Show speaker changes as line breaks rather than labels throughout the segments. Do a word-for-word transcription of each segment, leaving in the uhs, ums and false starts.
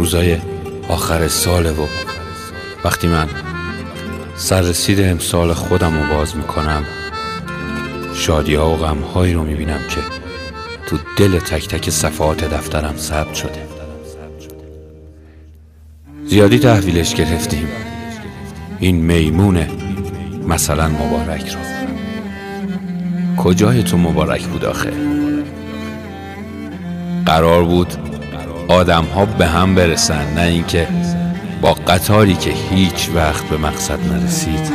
روزای آخر ساله و وقتی من سررسید امسال خودم رو باز میکنم، شادی ها و غم هایی رو میبینم که تو دل تک تک صفحات دفترم ثبت شده. زیادی تحویلش گرفتیم این میمون مثلا مبارک رو. کجای تو مبارک بود آخه؟ قرار بود آدم ها به هم برسن، نه اینکه با قطاری که هیچ وقت به مقصد نرسید.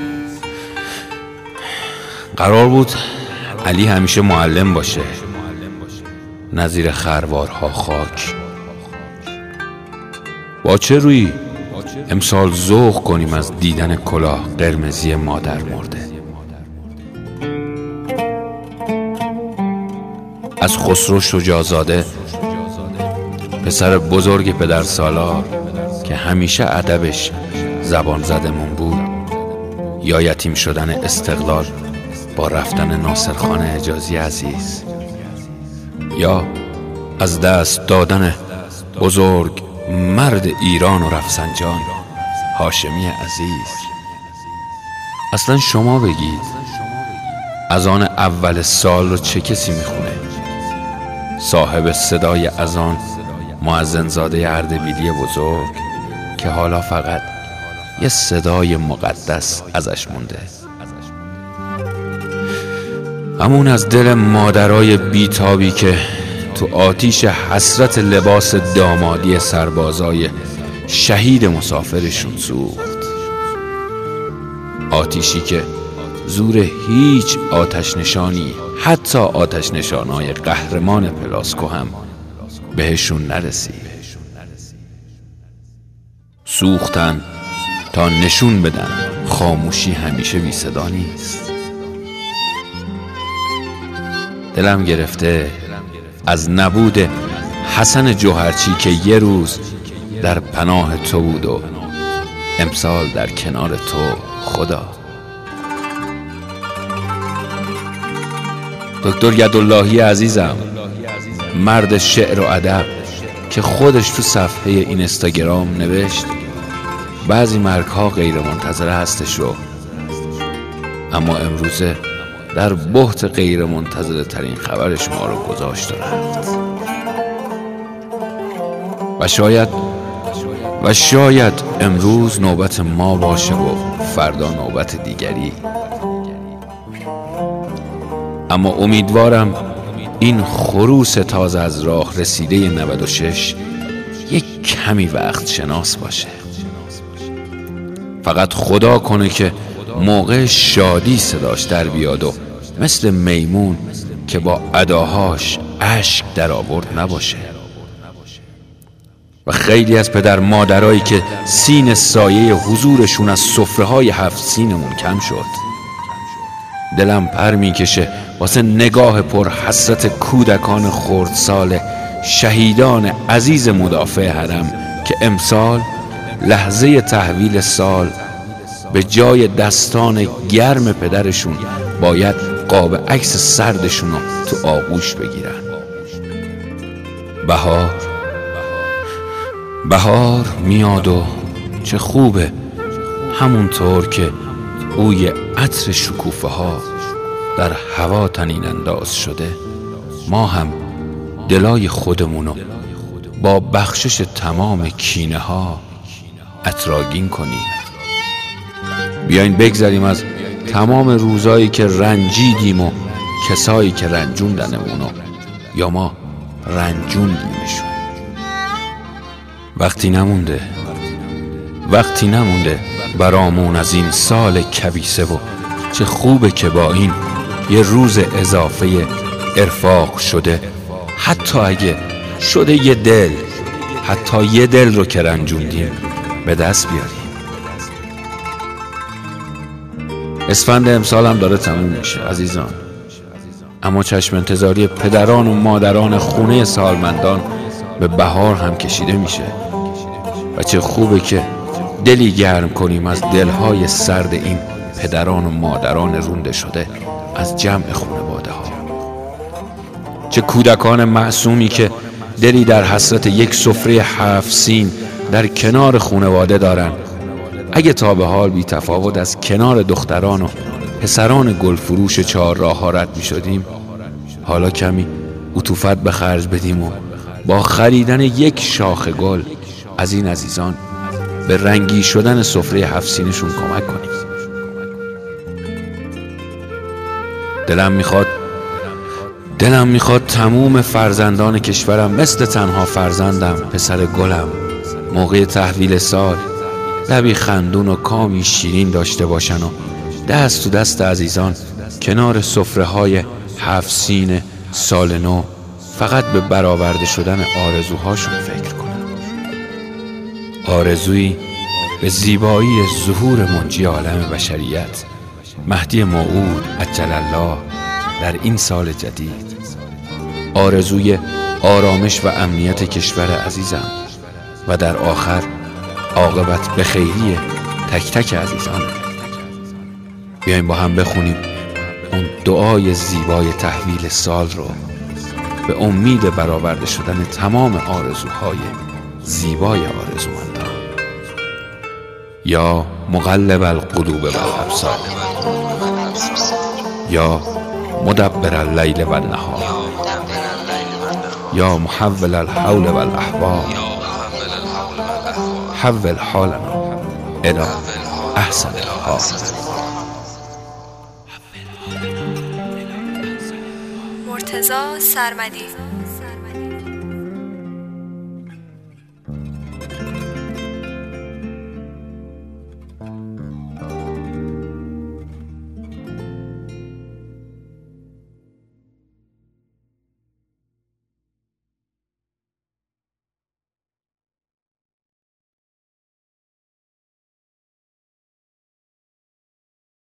قرار بود علی همیشه معلم باشه، نظیر خروارها خاک. با چه روی امسال ذوق کنیم از دیدن کلاه قرمزی مادر مرده؟ از خسرو شجاع‌زاده، پسر بزرگ پدر سالار که همیشه ادبش زبان زدمون بود، یا یتیم شدن استقلال با رفتن ناصرخان حجازی عزیز، یا از دست دادن بزرگ مرد ایران و رفسنجان هاشمی عزیز. اصلا شما بگید اذان اول سال رو چه کسی میخونه؟ صاحب صدای اذان مؤذنزاده اردبیلی بزرگ که حالا فقط یه صدای مقدس ازش مونده. همون از دل مادرای بیتابی که تو آتیش حسرت لباس دامادی سربازای شهید مسافرشون سوخت. آتیشی که زور هیچ آتش نشانی، حتی آتش نشانای قهرمان پلاسکو هم بهشون نرسید. سوختن تا نشون بدن خاموشی همیشه بی صدا نیست. دلم گرفته از نبود حسن جوهرچی که یه روز در پناه تو بود و امسال در کنار تو. خدا دکتر یداللهی عزیزم، مرد شعر و ادب که خودش تو صفحه این اینستاگرام نوشت بعضی مرگ ها غیر منتظره هستش رو، اما امروزه در بحت غیر منتظره ترین خبرش ما رو گذاشت و رفت. و شاید و شاید امروز نوبت ما باشه و فردا نوبت دیگری. اما امیدوارم این خروس تازه از راه رسیده نود و شش یک کمی وقت شناس باشه. فقط خدا کنه که موقع شادی صداش در بیاد و مثل میمون که با اداهاش اشک در آورد نباشه. و خیلی از پدر مادرایی که سین سایه حضورشون از سفره‌های هفت سینمون کم شد، دلم پر میکشه واسه نگاه پر حسرت کودکان خردسال شهیدان عزیز مدافع حرم که امسال لحظه تحویل سال به جای دستان گرم پدرشون باید قاب عکس سردشون رو تو آغوش بگیرن. بهار بهار میاد و چه خوبه، همونطور که بوی عطر شکوفه ها در هوا طنین انداز شده، ما هم دلای خودمونو با بخشش تمام کینه ها عطرآگین کنیم. بیاین بگذریم از تمام روزایی که رنجیدیم و کسایی که رنجوندنمونو یا ما رنجوندیمشون. وقتی نمونده وقتی نمونده برامون از این سال کبیسه و چه خوبه که با این یه روز اضافه ارفاق شده، حتی اگه شده یه دل، حتی یه دل رو که رنجوندیم به دست بیاریم. اسفند امسال هم داره تموم میشه عزیزان، اما چشم انتظاری پدران و مادران خونه سالمندان به بهار هم کشیده میشه. و چه خوبه که دلی گرم کنیم از دلهای سرد این پدران و مادران رونده شده از جمع خانواده ها. چه کودکان معصومی که دلی در حسرت یک سفره هفت سین در کنار خانواده دارن. اگه تا به حال بی تفاوت از کنار دختران و پسران گلفروش چهار راه ها رد می شدیم، حالا کمی عطوفت به خرج بدیم و با خریدن یک شاخ گل از این عزیزان به رنگی شدن سفره هفت سینشون کمک کنیم. دلم میخواد دلم میخواد تموم فرزندان کشورم مثل تنها فرزندم پسر گلم موقع تحویل سال لبی خندون و کامی شیرین داشته باشن و دست تو دست عزیزان کنار سفره های هفت سین سال نو فقط به برآورده شدن آرزوهاشون فکر کنن. آرزویی به زیبایی ظهور منجی عالم بشریت مهدی موعود عجل الله در این سال جدید. آرزوی آرامش و امنیت کشور عزیزم و در آخر عاقبت به خیری تک تک عزیزان. بیایم با هم بخونیم اون دعای زیبای تحویل سال رو به امید برآورده شدن تمام آرزوهای زیبای آرزومندان. یا مقلب القلوب و الابصار، یا مدبر اللیل و النهار، یا محول الحول و الاحوال، حول حالنا الی احسن الحال.
مرتضی سرمدی.